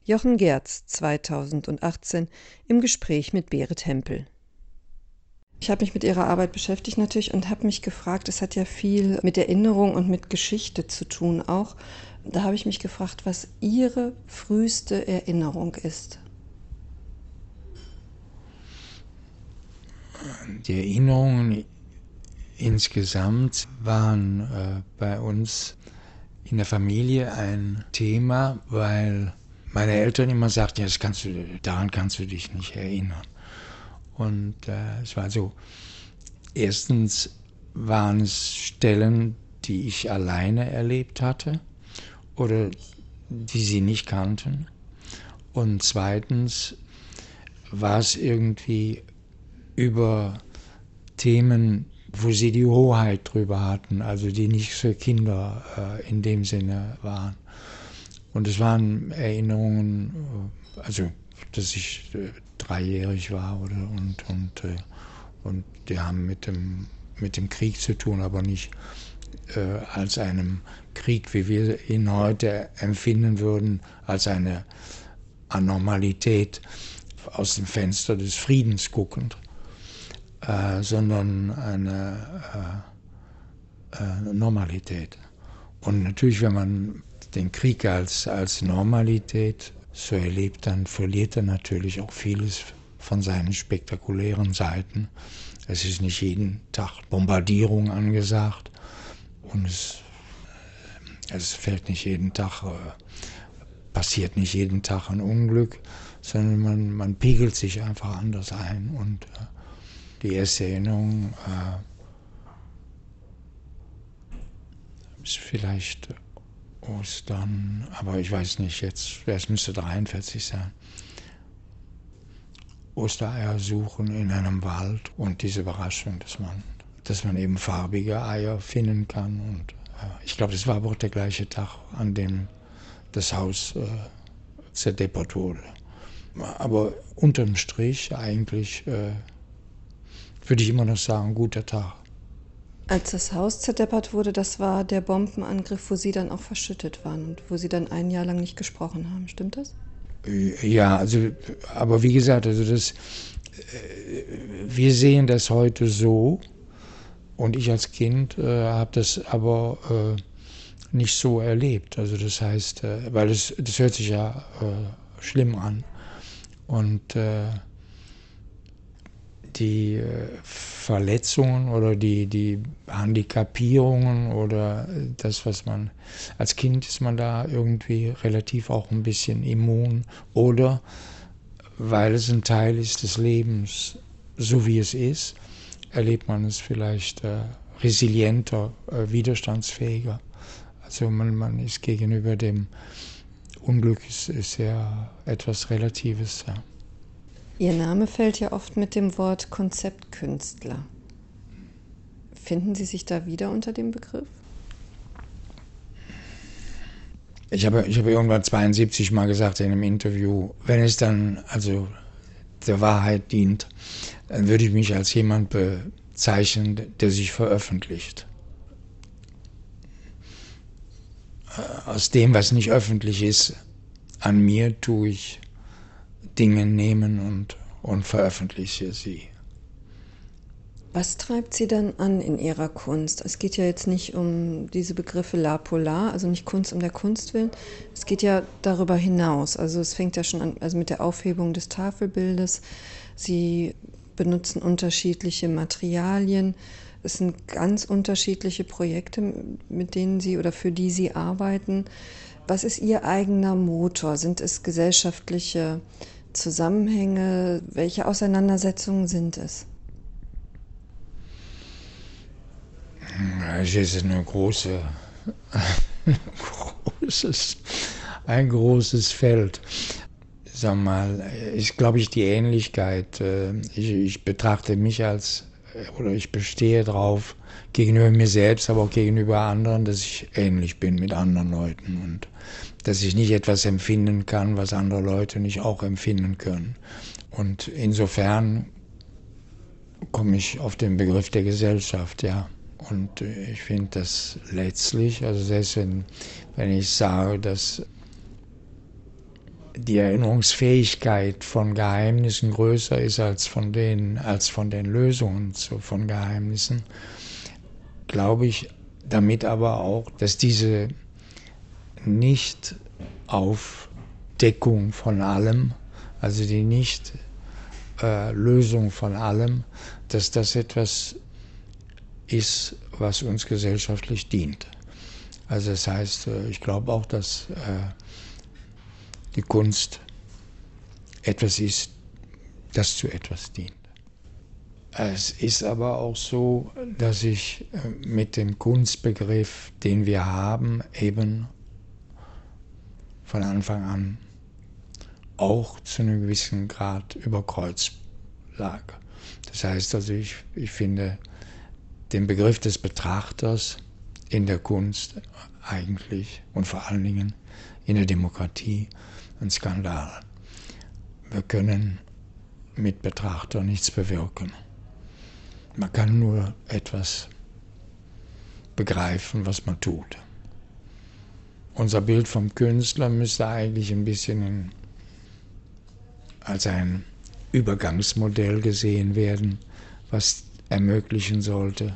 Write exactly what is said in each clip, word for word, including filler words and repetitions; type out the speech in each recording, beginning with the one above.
Jochen Gerz, zweitausendachtzehn, im Gespräch mit Berit Hempel. Ich habe mich mit ihrer Arbeit beschäftigt natürlich und habe mich gefragt, es hat ja viel mit Erinnerung und mit Geschichte zu tun auch. Da habe ich mich gefragt, was ihre früheste Erinnerung ist. Die Erinnerungen insgesamt waren äh, bei uns in der Familie ein Thema, weil meine Eltern immer sagten, ja, das kannst du, daran kannst du dich nicht erinnern. Und äh, es war so, erstens waren es Stellen, die ich alleine erlebt hatte oder die sie nicht kannten. Und zweitens war es irgendwie über Themen, wo sie die Hoheit drüber hatten, also die nicht für Kinder äh, in dem Sinne waren. Und es waren Erinnerungen, äh, also dass ich äh, dreijährig war oder und und äh, und die haben mit dem mit dem Krieg zu tun, aber nicht äh, als einem Krieg, wie wir ihn heute empfinden würden, als eine Anormalität aus dem Fenster des Friedens guckend. Äh, sondern eine äh, äh, Normalität. Und natürlich, wenn man den Krieg als, als Normalität so erlebt, dann verliert er natürlich auch vieles von seinen spektakulären Seiten. Es ist nicht jeden Tag Bombardierung angesagt und es, es fällt nicht jeden Tag, äh, passiert nicht jeden Tag ein Unglück, sondern man, man pegelt sich einfach anders ein und äh, die erste Erinnerung äh, ist vielleicht Ostern, aber ich weiß nicht, jetzt, es müsste dreiundvierzig sein. Ostereier suchen in einem Wald und diese Überraschung, dass man, dass man eben farbige Eier finden kann. Und äh, ich glaube, das war aber auch der gleiche Tag, an dem das Haus äh, zerdeppert wurde. Aber unterm Strich eigentlich äh, würde ich immer noch sagen, guter Tag. Als das Haus zerdeppert wurde, das war der Bombenangriff, wo Sie dann auch verschüttet waren und wo Sie dann ein Jahr lang nicht gesprochen haben. Stimmt das? Ja, also, aber wie gesagt, also das, wir sehen das heute so und ich als Kind äh, habe das aber äh, nicht so erlebt. Also das heißt, äh, weil es, das hört sich ja äh, schlimm an und äh, die äh, Verletzungen oder die, die Handikapierungen oder das, was man, als Kind ist man da irgendwie relativ auch ein bisschen immun oder weil es ein Teil ist des Lebens, so wie es ist, erlebt man es vielleicht äh, resilienter, äh, widerstandsfähiger. Also man, man ist gegenüber dem Unglück ist, ist ja etwas Relatives, ja. Ihr Name fällt ja oft mit dem Wort Konzeptkünstler. Finden Sie sich da wieder unter dem Begriff? Ich habe, ich habe irgendwann zweiundsiebzig mal gesagt in einem Interview, wenn es dann also der Wahrheit dient, dann würde ich mich als jemand bezeichnen, der sich veröffentlicht. Aus dem, was nicht öffentlich ist, an mir tue ich Dinge nehmen und, und veröffentliche sie. Was treibt Sie dann an in Ihrer Kunst? Es geht ja jetzt nicht um diese Begriffe la polar, also nicht Kunst um der Kunst willen. Es geht ja darüber hinaus. Also es fängt ja schon an, also mit der Aufhebung des Tafelbildes. Sie benutzen unterschiedliche Materialien. Es sind ganz unterschiedliche Projekte, mit denen Sie oder für die Sie arbeiten. Was ist Ihr eigener Motor? Sind es gesellschaftliche Zusammenhänge? Welche Auseinandersetzungen sind es? Es ist eine große, großes, ein großes Feld. Sag mal, ist, glaube ich, die Ähnlichkeit. Ich, ich betrachte mich als, oder ich bestehe drauf, gegenüber mir selbst, aber auch gegenüber anderen, dass ich ähnlich bin mit anderen Leuten und dass ich nicht etwas empfinden kann, was andere Leute nicht auch empfinden können. Und insofern komme ich auf den Begriff der Gesellschaft, ja. Und ich finde das letztlich, also selbst wenn, wenn ich sage, dass die Erinnerungsfähigkeit von Geheimnissen größer ist als von den, als von den Lösungen zu, von Geheimnissen, glaube ich damit aber auch, dass diese Nicht-Aufdeckung von allem, also die Nicht-Lösung von allem, dass das etwas ist, was uns gesellschaftlich dient. Also das heißt, ich glaube auch, dass die Kunst etwas ist, das zu etwas dient. Es ist aber auch so, dass ich mit dem Kunstbegriff, den wir haben, eben von Anfang an auch zu einem gewissen Grad über Kreuz lag. Das heißt also, ich, ich finde den Begriff des Betrachters in der Kunst eigentlich und vor allen Dingen in der Demokratie ein Skandal. Wir können mit Betrachter nichts bewirken. Man kann nur etwas begreifen, was man tut. Unser Bild vom Künstler müsste eigentlich ein bisschen in, als ein Übergangsmodell gesehen werden, was ermöglichen sollte,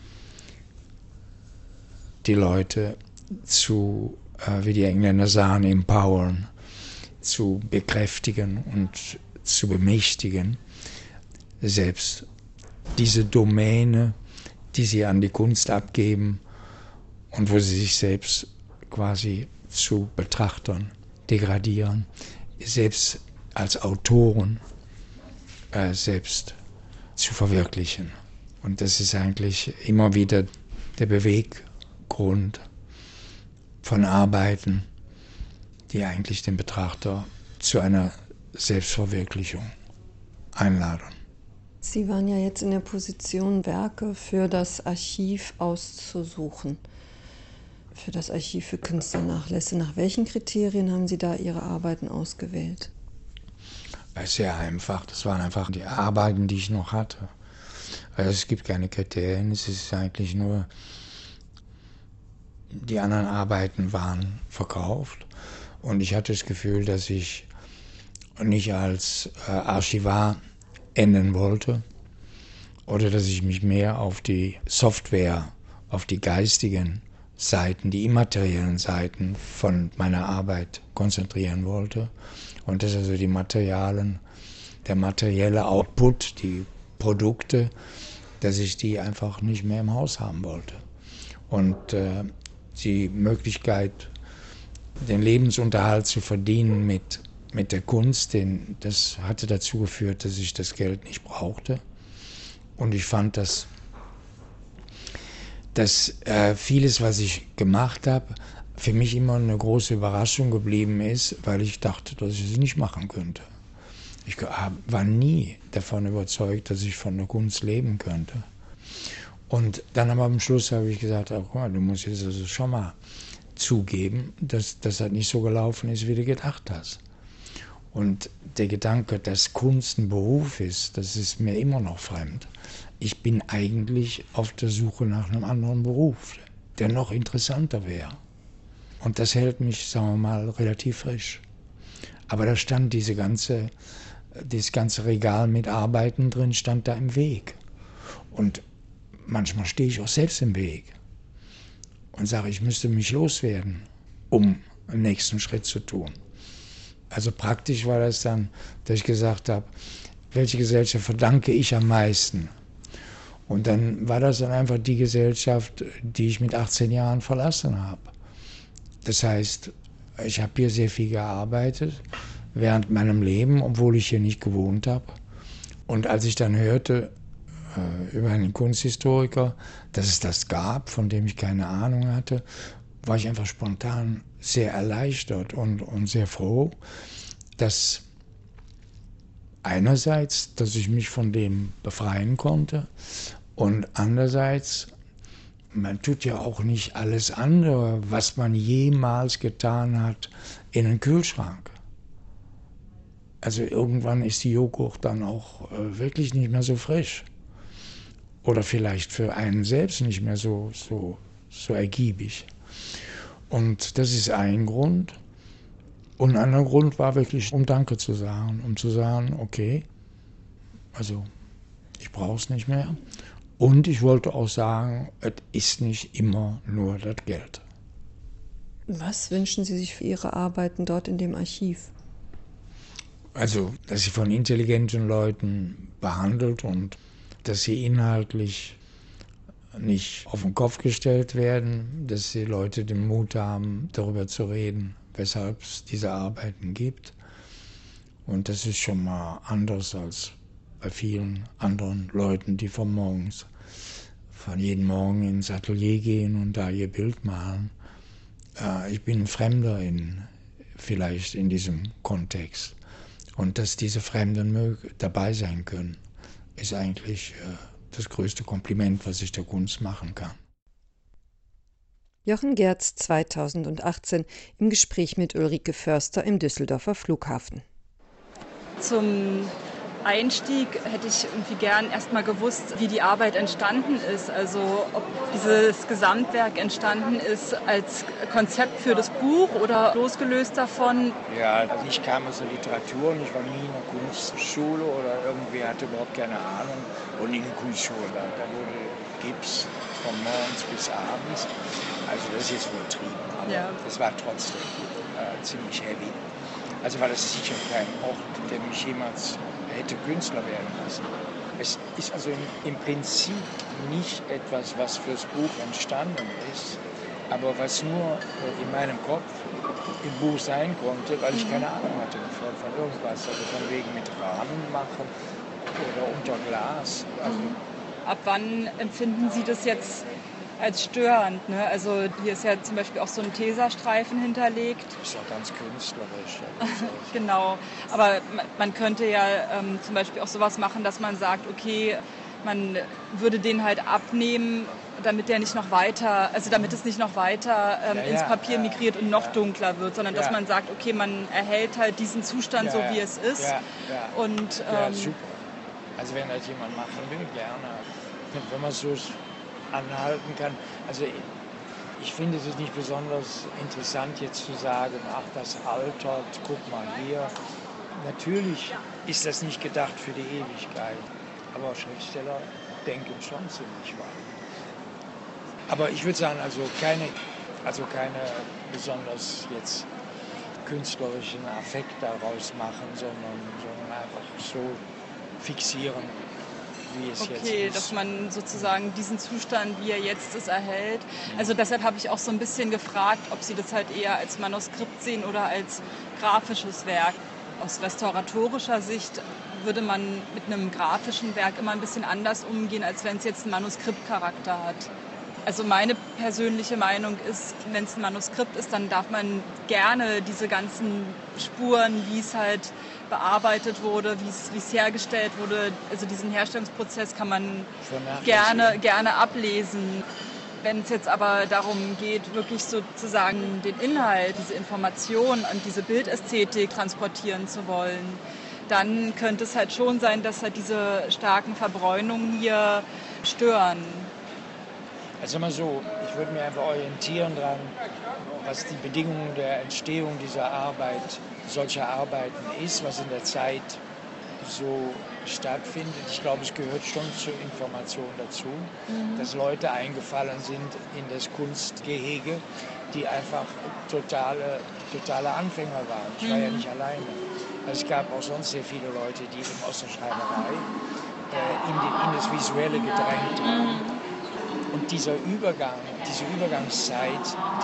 die Leute zu, äh, wie die Engländer sagen, empowern, zu bekräftigen und zu bemächtigen, selbst diese Domäne, die sie an die Kunst abgeben und wo sie sich selbst quasi zu Betrachtern degradieren, selbst als Autoren äh, selbst zu verwirklichen. Und das ist eigentlich immer wieder der Beweggrund von Arbeiten, die eigentlich den Betrachter zu einer Selbstverwirklichung einladen. Sie waren ja jetzt in der Position, Werke für das Archiv auszusuchen, für das Archiv für Künstlernachlässe. Nach welchen Kriterien haben Sie da Ihre Arbeiten ausgewählt? Sehr einfach. Das waren einfach die Arbeiten, die ich noch hatte. Also es gibt keine Kriterien, es ist eigentlich nur, die anderen Arbeiten waren verkauft und ich hatte das Gefühl, dass ich nicht als äh, Archivar enden wollte oder dass ich mich mehr auf die Software, auf die geistigen Seiten, die immateriellen Seiten von meiner Arbeit konzentrieren wollte und dass also die Materialien, der materielle Output, die Produkte, dass ich die einfach nicht mehr im Haus haben wollte. Und äh, die Möglichkeit, den Lebensunterhalt zu verdienen mit mit der Kunst, den, das hatte dazu geführt, dass ich das Geld nicht brauchte. Und ich fand, dass, dass äh, vieles, was ich gemacht habe, für mich immer eine große Überraschung geblieben ist, weil ich dachte, dass ich es nicht machen könnte. Ich war nie davon überzeugt, dass ich von der Kunst leben könnte. Und dann aber am Schluss habe ich gesagt, oh, guck mal, du musst jetzt also schon mal zugeben, dass das halt nicht so gelaufen ist, wie du gedacht hast. Und der Gedanke, dass Kunst ein Beruf ist, das ist mir immer noch fremd. Ich bin eigentlich auf der Suche nach einem anderen Beruf, der noch interessanter wäre. Und das hält mich, sagen wir mal, relativ frisch. Aber da stand diese ganze, dieses ganze Regal mit Arbeiten drin, stand da im Weg. Und manchmal stehe ich auch selbst im Weg und sage, ich müsste mich loswerden, um einen nächsten Schritt zu tun. Also praktisch war das dann, dass ich gesagt habe, welche Gesellschaft verdanke ich am meisten? Und dann war das dann einfach die Gesellschaft, die ich mit achtzehn Jahren verlassen habe. Das heißt, ich habe hier sehr viel gearbeitet während meinem Leben, obwohl ich hier nicht gewohnt habe. Und als ich dann hörte äh, über einen Kunsthistoriker, dass es das gab, von dem ich keine Ahnung hatte, war ich einfach spontan sehr erleichtert und, und sehr froh, dass einerseits, dass ich mich von dem befreien konnte und andererseits, man tut ja auch nicht alles andere, was man jemals getan hat, in den Kühlschrank. Also irgendwann ist die Joghurt dann auch äh, wirklich nicht mehr so frisch. Oder vielleicht für einen selbst nicht mehr so, so, so ergiebig. Und das ist ein Grund. Und ein anderer Grund war wirklich, um Danke zu sagen, um zu sagen, okay, also ich brauche es nicht mehr. Und ich wollte auch sagen, es ist nicht immer nur das Geld. Was wünschen Sie sich für Ihre Arbeiten dort in dem Archiv? Also, dass sie von intelligenten Leuten behandelt und dass sie inhaltlich nicht auf den Kopf gestellt werden, dass die Leute den Mut haben, darüber zu reden, weshalb es diese Arbeiten gibt. Und das ist schon mal anders als bei vielen anderen Leuten, die von morgens, von jeden Morgen ins Atelier gehen und da ihr Bild malen. Äh, ich bin ein Fremder in, vielleicht in diesem Kontext. Und dass diese Fremden mög- dabei sein können, ist eigentlich äh, das größte Kompliment, was ich der Kunst machen kann. Jochen Gerz zweitausendachtzehn im Gespräch mit Ulrike Förster im Düsseldorfer Flughafen. Zum Einstieg hätte ich irgendwie gern erstmal gewusst, wie die Arbeit entstanden ist. Also ob dieses Gesamtwerk entstanden ist als Konzept für das Buch oder losgelöst davon. Ja, also ich kam aus der Literatur und ich war nie in einer Kunstschule oder irgendwie hatte überhaupt keine Ahnung. Und in der Kunstschule, da, da wurde Gips von morgens bis abends. Also das ist jetzt übertrieben, aber Ja. es war trotzdem äh, ziemlich heavy. Also war das sicher kein Ort, der mich jemals hätte Künstler werden lassen. Es ist also im, im Prinzip nicht etwas, was fürs Buch entstanden ist, aber was nur äh, in meinem Kopf im Buch sein konnte, weil ich keine Ahnung hatte von, von irgendwas. Also von wegen mit Rahmen machen oder unter Glas. Also, Ab wann empfinden Sie das jetzt als störend? Ne? Also hier ist ja zum Beispiel auch so ein Tesastreifen hinterlegt. ist doch ganz künstlerisch. Also, Genau, aber ma- man könnte ja ähm, zum Beispiel auch sowas machen, dass man sagt, okay, man würde den halt abnehmen, damit der nicht noch weiter, also damit es nicht noch weiter ähm, Ja, ja, ins Papier ja, migriert und noch ja. dunkler wird, sondern dass Ja. man sagt, okay, man erhält halt diesen Zustand Ja, so, ja. wie es ist. Ja, ja. Und Ja, ähm, super. Also wenn das jemand machen will, gerne. Und wenn man so anhalten kann. Also ich, ich finde es ist nicht besonders interessant jetzt zu sagen, ach, das altert, guck mal hier. Natürlich ist das nicht gedacht für die Ewigkeit, aber Schriftsteller denken schon ziemlich weit. Aber ich würde sagen, also keine, also keine besonders jetzt künstlerischen Affekt daraus machen, sondern, sondern einfach so fixieren, wie es jetzt okay, ist. dass man sozusagen diesen Zustand, wie er jetzt ist, erhält. Also deshalb habe ich auch so ein bisschen gefragt, ob Sie das halt eher als Manuskript sehen oder als grafisches Werk. Aus restauratorischer Sicht würde man mit einem grafischen Werk immer ein bisschen anders umgehen, als wenn es jetzt einen Manuskriptcharakter hat. Also meine persönliche Meinung ist, wenn es ein Manuskript ist, dann darf man gerne diese ganzen Spuren, wie es halt bearbeitet wurde, wie es, wie es hergestellt wurde, also diesen Herstellungsprozess kann man Schon nachvollziehen. gerne, gerne ablesen. Wenn es jetzt aber darum geht, wirklich sozusagen den Inhalt, diese Information und diese Bildästhetik transportieren zu wollen, dann könnte es halt schon sein, dass halt diese starken Verbräunungen hier stören. Also mal so, ich würde mich einfach orientieren dran, was die Bedingungen der Entstehung dieser Arbeit, solcher Arbeiten ist, was in der Zeit so stattfindet. Ich glaube, es gehört schon zur Information dazu, mhm. dass Leute eingefallen sind in das Kunstgehege, die einfach totale, totale Anfänger waren. Ich war mhm. ja nicht alleine. Also es gab auch sonst sehr viele Leute, die eben aus der Schreinerei äh, in, die, in das Visuelle gedrängt haben. Und dieser Übergang, diese Übergangszeit,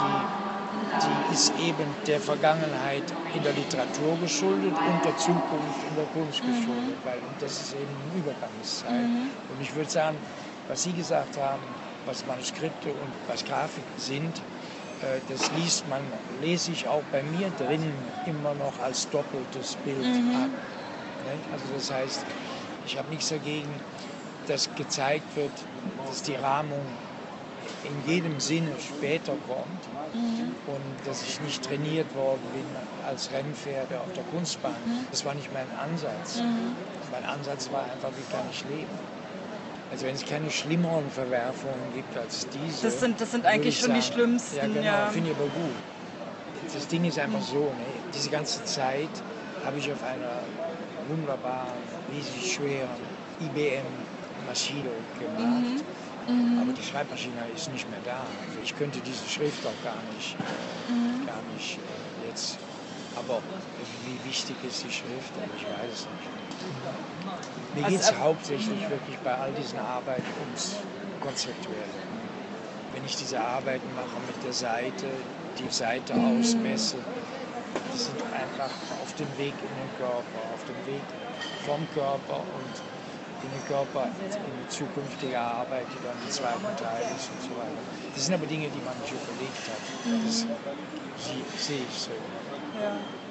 die, die ist eben der Vergangenheit in der Literatur geschuldet und der Zukunft in der Kunst geschuldet, weil und das ist eben eine Übergangszeit. Mhm. Und ich würde sagen, was Sie gesagt haben, was Manuskripte und was Grafik sind, äh, das liest man, lese ich auch bei mir drin immer noch als doppeltes Bild mhm. ab. Also das heißt, ich habe nichts dagegen, dass gezeigt wird, dass die Rahmung in jedem Sinne später kommt mhm. und dass ich nicht trainiert worden bin als Rennpferde auf der Kunstbahn. Mhm. Das war nicht mein Ansatz. Mhm. Mein Ansatz war einfach, wie kann ich leben? Also wenn es keine schlimmeren Verwerfungen gibt als diese. Das sind, das sind eigentlich schon sagen, die schlimmsten. Ja, genau, ja. finde ich aber gut. Das Ding ist einfach so, ne? diese ganze Zeit habe ich auf einer wunderbaren, riesig schweren I B M-Maschine gemacht. Mhm. Aber die Schreibmaschine ist nicht mehr da. Also ich könnte diese Schrift auch gar nicht, Mhm. gar nicht äh, jetzt. Aber wie wichtig ist die Schrift? Ich weiß es nicht. Mir Also, geht es äh, hauptsächlich wirklich bei all diesen Arbeiten ums Konzeptuelle. Wenn ich diese Arbeiten mache mit der Seite, die Seite ausmesse, die sind einfach auf dem Weg in den Körper, auf dem Weg vom Körper und in den Körper, in die zukünftige Arbeit, die dann im zweiten Teil ist und so weiter. Das sind aber Dinge, die man nicht überlegt hat. Das sie- sehe ich so. Ja.